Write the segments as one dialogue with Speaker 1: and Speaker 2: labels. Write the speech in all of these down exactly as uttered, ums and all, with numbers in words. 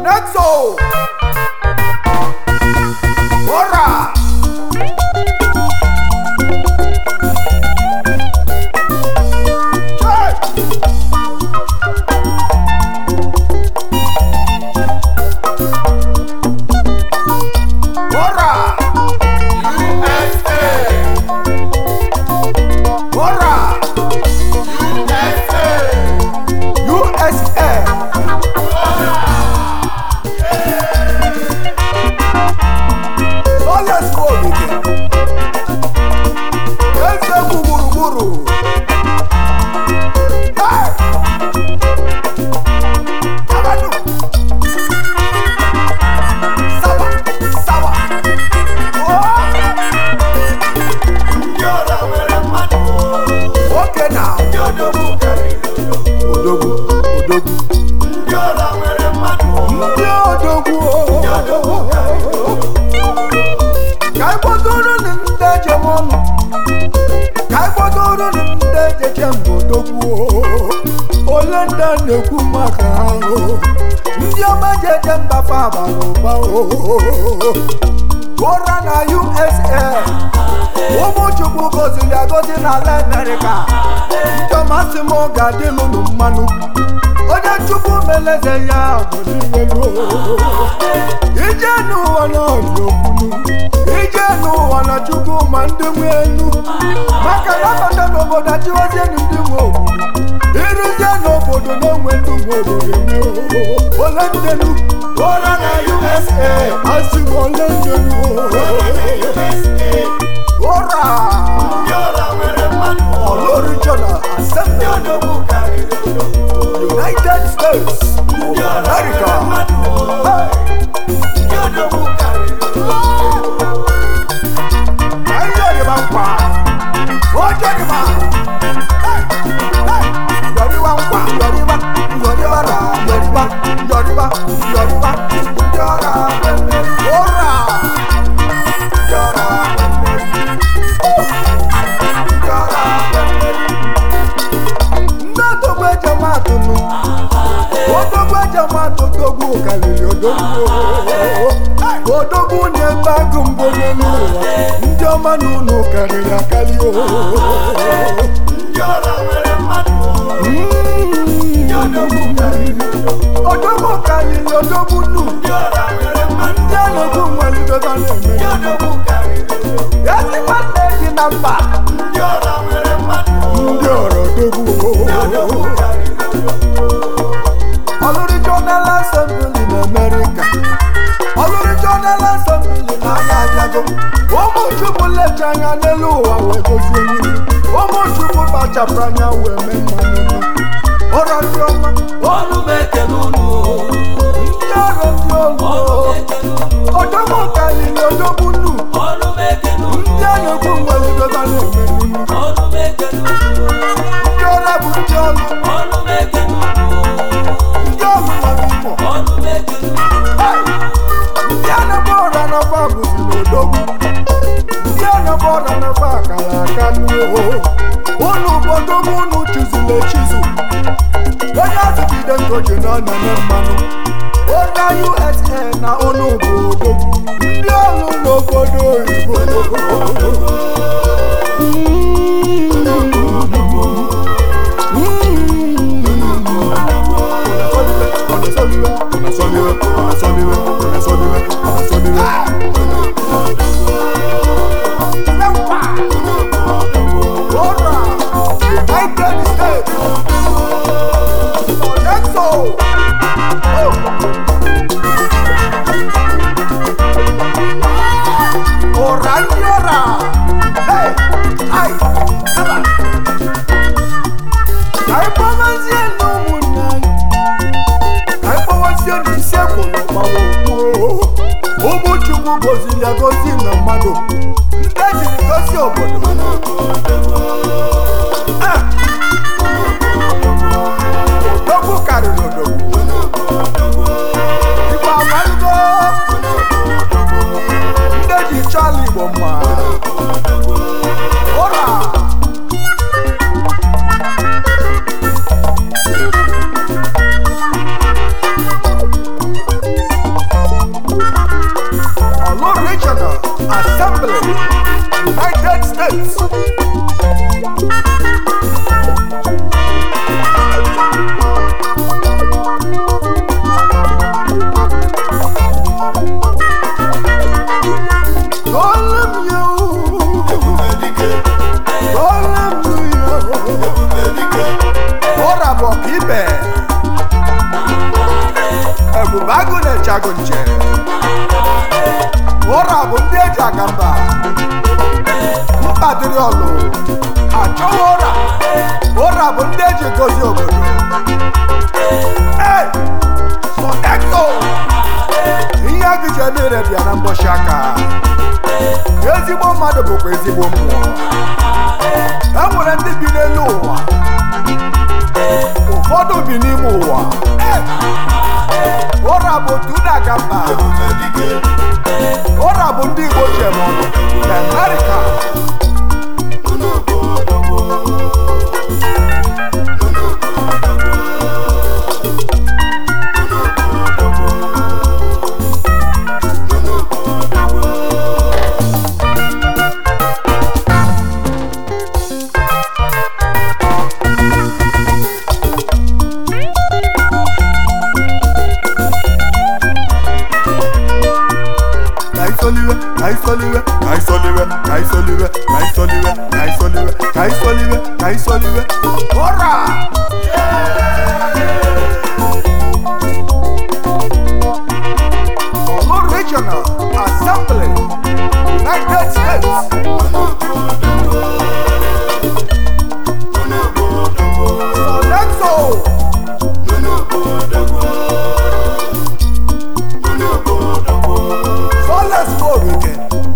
Speaker 1: Nexo. Ora. Olanda nekwu maka ahụ ndị ọma jeje mba faba n'ụba ụra na U S A ụmụ Chukwu gọziri agọzi n'ala Amerịka ndị ọma sị m ga-adịlụ nụ mmanụ onye Chukwu meleze ya gọziri ije n'ụwa n'ọdụ okwunu ije n'ụwa na Chukwu ma ndị nwe elu maka na bata n'obodo achịwazie ndị nwe obodo iruzie n'obodo n'onwe ndị nwe obodo eme ole ndenu ụra na U S A asị m ole ndenu ụra Olo Regional Assembly United States of America. Odogwu na-ebe agụ mbụ n'elu ụwa ndị ọma n'ụlọ karịrị akarị odogwu karịrị odogwu nnu ndị anọgwu nwalideba na-eme ezigbo nne dị na mba ndị ọrụ odogwu Olo Regional Assembly in America. Olo Regional Assembly na Anajago. Omo Chukwu lechanya n'elu ụwa wee gozie mmiri. Omo Chukwu kpachapụrụ wee mee mmanụ. Ọrụ ndị ọma.
Speaker 2: Olu meke n'unu.
Speaker 1: Ndị ọrụ ndị ọrụ. Odogwu karịrị odogwu nnu.
Speaker 2: Olu meke n'unu.
Speaker 1: Ndị anyagwu nwere ibeba na-eme nnu.
Speaker 2: Olu meke n'unu.
Speaker 1: Ndị ọrụ bụ ndị ọrụ.
Speaker 2: Olu meke n'unu.
Speaker 1: Ndị anabọra n'ọfa bụzi n'odogwu ndị anabọra n'ọfa akara aka n'uo unu bodogwu unu chụziri echizu onye azụgide nkoji na ọnyanye mmanụ onye U S A na unu bụ odogwu ndị ọrụ n'obodo oyibo Ụmụ Chukwu goziri agozi na mmadụ ndị ejiri gosi obodo odogwu karịrị odogwu Igbo amalụgo ndị eji chọọ ala Igbo mma ụra bụ ọkaibe ebube agụ na-eche agụ nche ụra bụ ndị eji aga mba mkpadịrị ọlụ achọghị ụra ụra bụ ndị eji gozi obodo ee sọdeko ihe agụje niile dị ya na mbọchị aka ezigbo mmadụ bụkwa ezigbo mmụọ e nwere ndị bi n'elu ụwa ụfọdụ bi n'ime ụwa ụra bụ otu na-aga mba ụra bụ ndị Igbo jem ọnụ na Amerịka Kaisoliwe, kaisoliwe, kaisoliwe, kaisoliwe, kaisoliwe, kaisoliwe, kaisoliwe. Ora! Olu Regional Assembly, United States. Sodexo. Soles Morike.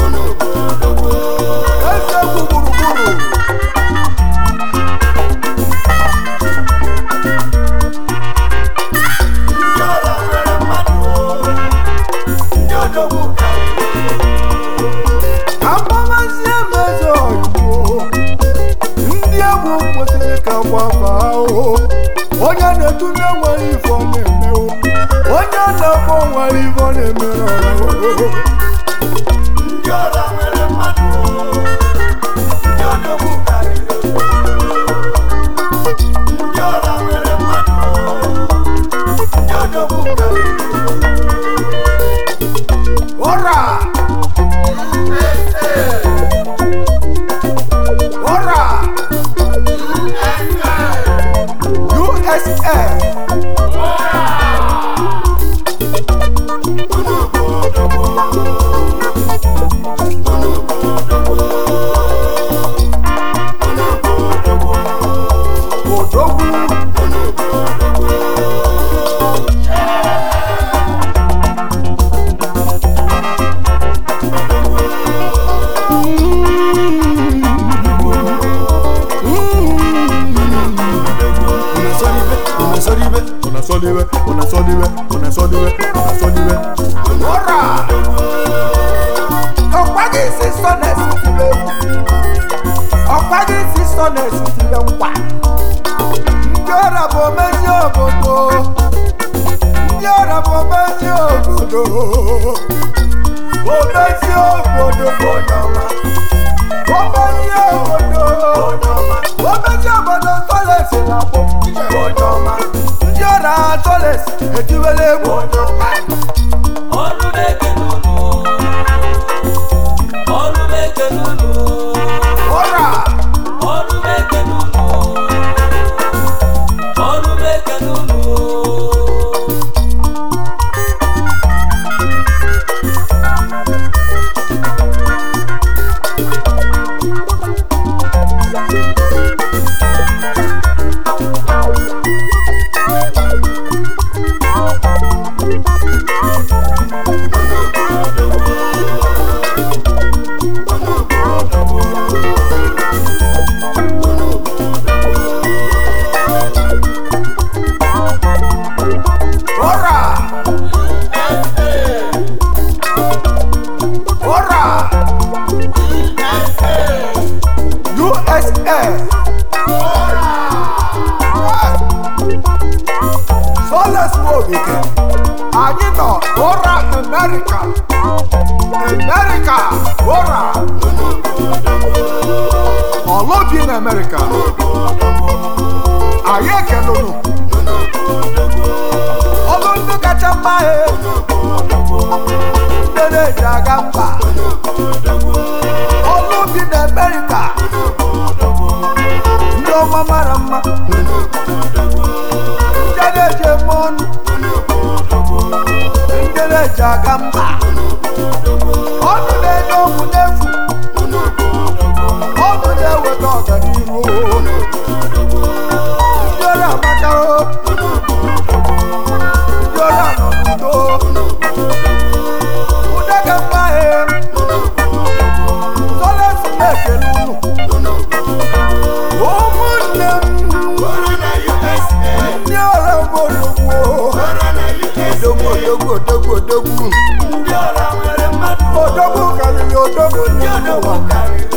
Speaker 1: Onye na-etu na-enweghị ife ọ na-emewo onye na-ekpo nwere ife ọ na-emere ọrụ ndị ọra nwere mmadụ ndị ọdọgbu karịrị ndị ọra nwere mmadụ ndị ọdọgbu karịrị ụra ụra U S A Soliwe, una soliwe, una soliwe, una soliwe. Ora! Ọ̀pági sí sọ́nẹ̀sì ti lé wù. Ọ̀pági sí sọ́nẹ̀sì ti lé wà. Ndị ọrịa bụ omeji obodo. Ndị ọrịa bụ omeji obodo. Omeji obodo bụ onye ọma. Omeji obodo. Omeji obodo sọ́nẹ̀sì na-akpọ onye ọma. Ndị ọrịa Soles etiwele egwu onye ọma.
Speaker 2: Ọrụ meke n'ụlọ. Ọrụ meke n'ụlọ.
Speaker 1: Ụra!
Speaker 2: Ọrụ meke n'ụlọ. Ọrụ meke n'ụlọ. Soles Morike anyị nọ ụra America America ụra ọlọbi na America anyị ekelụnụ ọlụ ndị kacha mma ndị na-eji aga mba ọlọbi na America ndị ọma mara mma
Speaker 1: odogwu odogwu odogwu
Speaker 2: ndị ọra nwere mmadụ
Speaker 1: odogwu karịrị odogwu
Speaker 2: ndị odogwu karịrị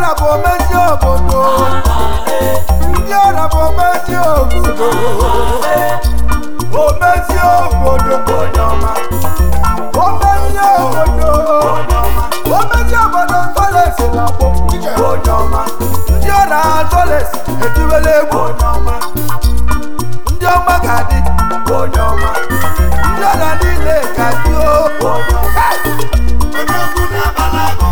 Speaker 1: ọra bụ omezi obodo ndị ọra bụ omezi obodo omezi obodo onye ọma omezi obodo omezi obodo Tolesi na-akpọ onye ọma ndị ọra Tolesi etiwela egwu onye ọma ndị ọma ga-adị onye ọma ndị ọra niile ga-adị onye ọma
Speaker 2: onye egwu na-abala